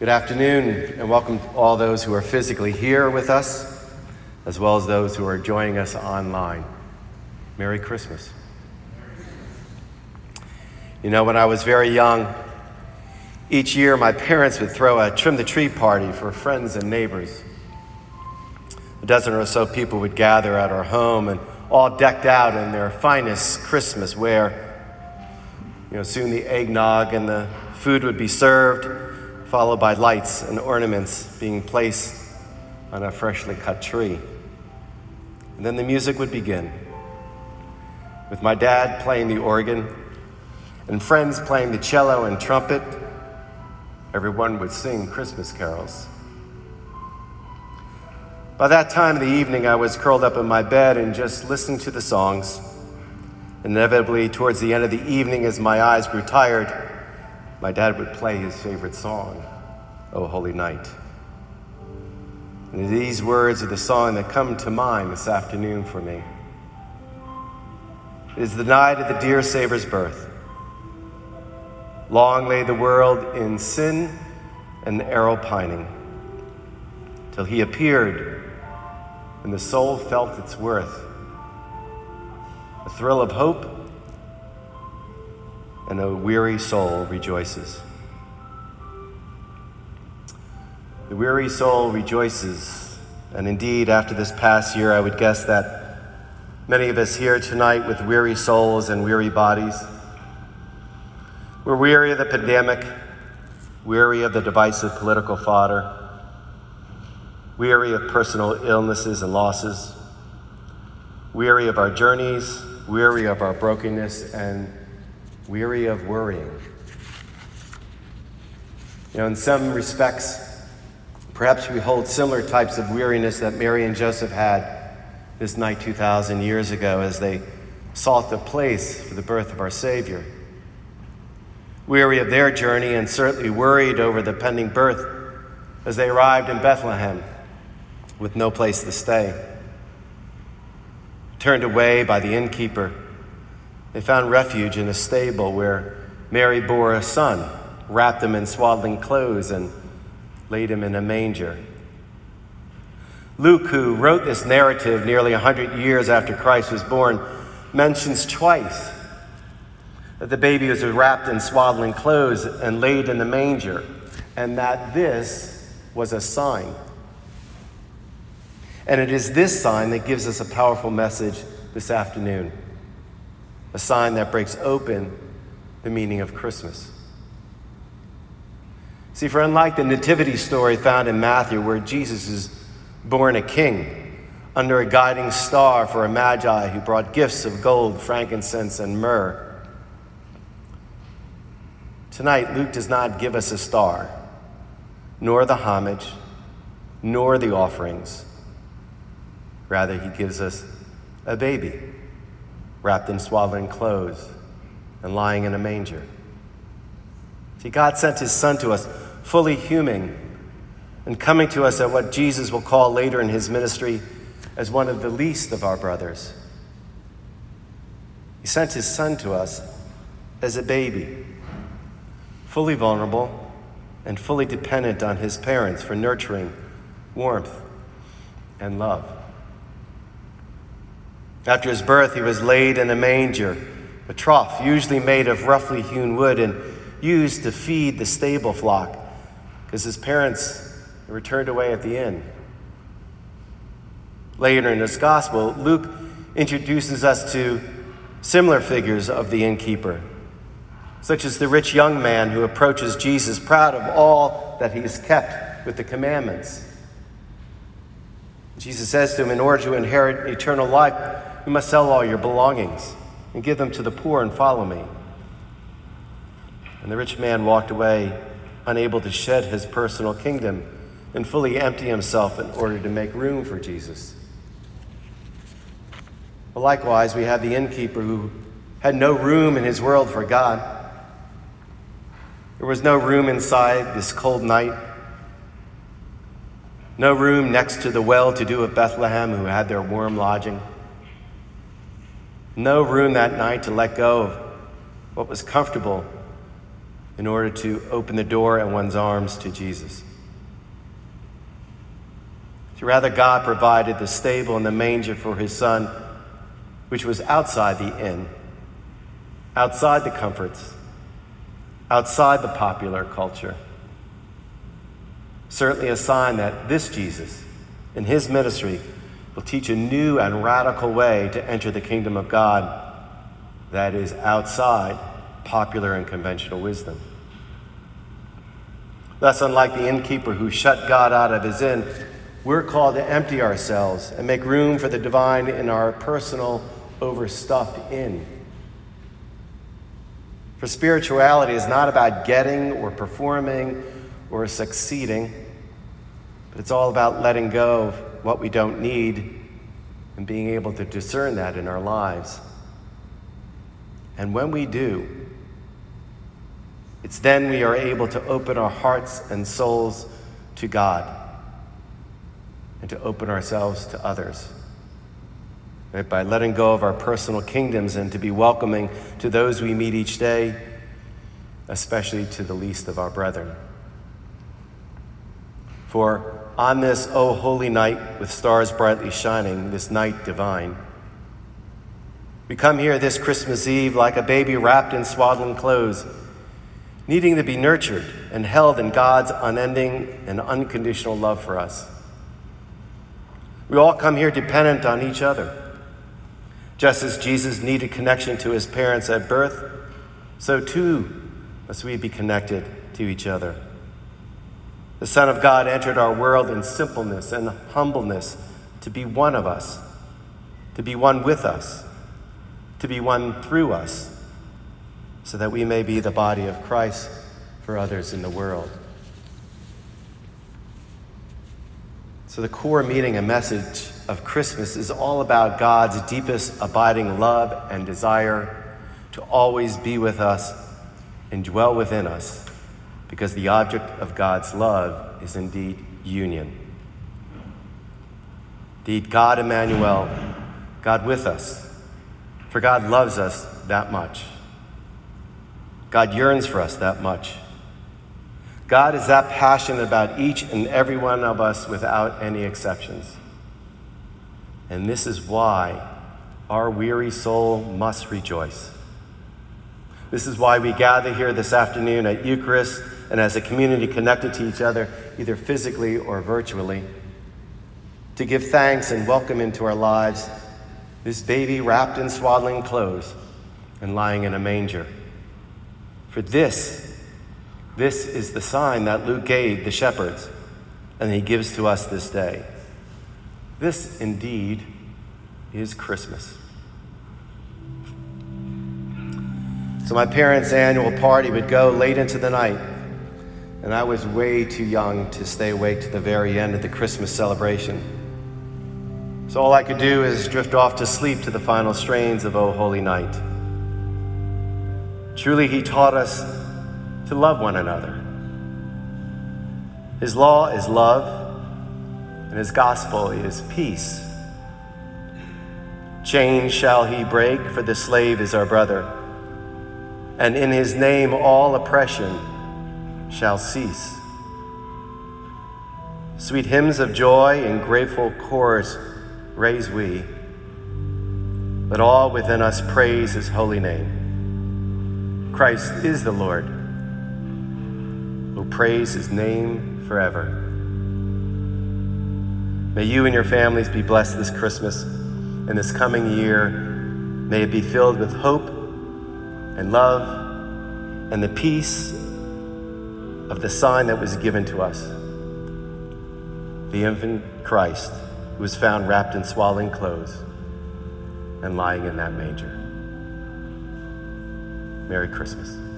Good afternoon, and welcome to all those who are physically here with us, as well as those who are joining us online. Merry Christmas. You know, when I was very young, each year my parents would throw a trim the tree party for friends and neighbors. A dozen or so people would gather at our home and all decked out in their finest Christmas wear. You know, soon the eggnog and the food would be served, followed by lights and ornaments being placed on a freshly cut tree. And then the music would begin, with my dad playing the organ and friends playing the cello and trumpet. Everyone would sing Christmas carols. By that time of the evening, I was curled up in my bed and just listening to the songs. Inevitably, towards the end of the evening, as my eyes grew tired, my dad would play his favorite song, "O Holy Night." And these words are the song that come to mind this afternoon for me. It is the night of the dear Savior's birth. Long lay the world in sin and error pining, till he appeared and the soul felt its worth. A thrill of hope, and a weary soul rejoices. The weary soul rejoices, and indeed, after this past year, I would guess that many of us here tonight with weary souls and weary bodies. We're weary of the pandemic, weary of the divisive political fodder, weary of personal illnesses and losses, weary of our journeys, weary of our brokenness, and weary of worrying. You know, in some respects, perhaps we hold similar types of weariness that Mary and Joseph had this night 2,000 years ago as they sought the place for the birth of our Savior. Weary of their journey and certainly worried over the pending birth as they arrived in Bethlehem with no place to stay. Turned away by the innkeeper, they found refuge in a stable where Mary bore a son, wrapped him in swaddling clothes, and laid him in a manger. Luke, who wrote this narrative nearly 100 years after Christ was born, mentions twice that the baby was wrapped in swaddling clothes and laid in the manger, and that this was a sign. And it is this sign that gives us a powerful message this afternoon, a sign that breaks open the meaning of Christmas. See, for unlike the nativity story found in Matthew, where Jesus is born a king under a guiding star for a magi who brought gifts of gold, frankincense, and myrrh, tonight Luke does not give us a star, nor the homage, nor the offerings. Rather, he gives us a baby wrapped in swaddling clothes and lying in a manger. See, God sent his son to us fully human and coming to us at what Jesus will call later in his ministry as one of the least of our brothers. He sent his son to us as a baby, fully vulnerable and fully dependent on his parents for nurturing, warmth, and love. After his birth, he was laid in a manger, a trough usually made of roughly hewn wood and used to feed the stable flock, because his parents were turned away at the inn. Later in this gospel, Luke introduces us to similar figures of the innkeeper, such as the rich young man who approaches Jesus proud of all that he has kept with the commandments. Jesus says to him, in order to inherit eternal life, you must sell all your belongings and give them to the poor and follow me. And the rich man walked away, unable to shed his personal kingdom and fully empty himself in order to make room for Jesus. But likewise, we have the innkeeper who had no room in his world for God. There was no room inside this cold night. No room next to the well-to-do of Bethlehem who had their warm lodging. No room that night to let go of what was comfortable in order to open the door and one's arms to Jesus. Rather, God provided the stable and the manger for his son, which was outside the inn, outside the comforts, outside the popular culture. Certainly a sign that this Jesus, in his ministry, will teach a new and radical way to enter the kingdom of God that is outside popular and conventional wisdom. Thus, unlike the innkeeper who shut God out of his inn, we're called to empty ourselves and make room for the divine in our personal, overstuffed inn. For spirituality is not about getting or performing or succeeding, but it's all about letting go of what we don't need and being able to discern that in our lives. And when we do, it's then we are able to open our hearts and souls to God and to open ourselves to others. Right? By letting go of our personal kingdoms and to be welcoming to those we meet each day, especially to the least of our brethren. For on this, O holy night, with stars brightly shining, this night divine, we come here this Christmas Eve like a baby wrapped in swaddling clothes, needing to be nurtured and held in God's unending and unconditional love for us. We all come here dependent on each other. Just as Jesus needed connection to his parents at birth, so too must we be connected to each other. The Son of God entered our world in simpleness and humbleness to be one of us, to be one with us, to be one through us, so that we may be the body of Christ for others in the world. So the core meaning and message of Christmas is all about God's deepest abiding love and desire to always be with us and dwell within us, because the object of God's love is indeed union. Indeed, God Emmanuel, God with us, for God loves us that much. God yearns for us that much. God is that passionate about each and every one of us without any exceptions. And this is why our weary soul must rejoice. This is why we gather here this afternoon at Eucharist and as a community connected to each other, either physically or virtually, to give thanks and welcome into our lives this baby wrapped in swaddling clothes and lying in a manger. For this is the sign that Luke gave the shepherds, and he gives to us this day. This indeed is Christmas. So my parents' annual party would go late into the night, and I was way too young to stay awake to the very end of the Christmas celebration. So all I could do is drift off to sleep to the final strains of O Holy Night. Truly, he taught us to love one another. His law is love, and his gospel is peace. Chains shall he break, for the slave is our brother, and in his name all oppression shall cease. Sweet hymns of joy and grateful chorus raise we. Let all within us praise his holy name. Christ is the Lord. Oh, praise his name forever. May you and your families be blessed this Christmas and this coming year. May it be filled with hope and love and the peace of the sign that was given to us, the infant Christ, who was found wrapped in swaddling clothes and lying in that manger. Merry Christmas.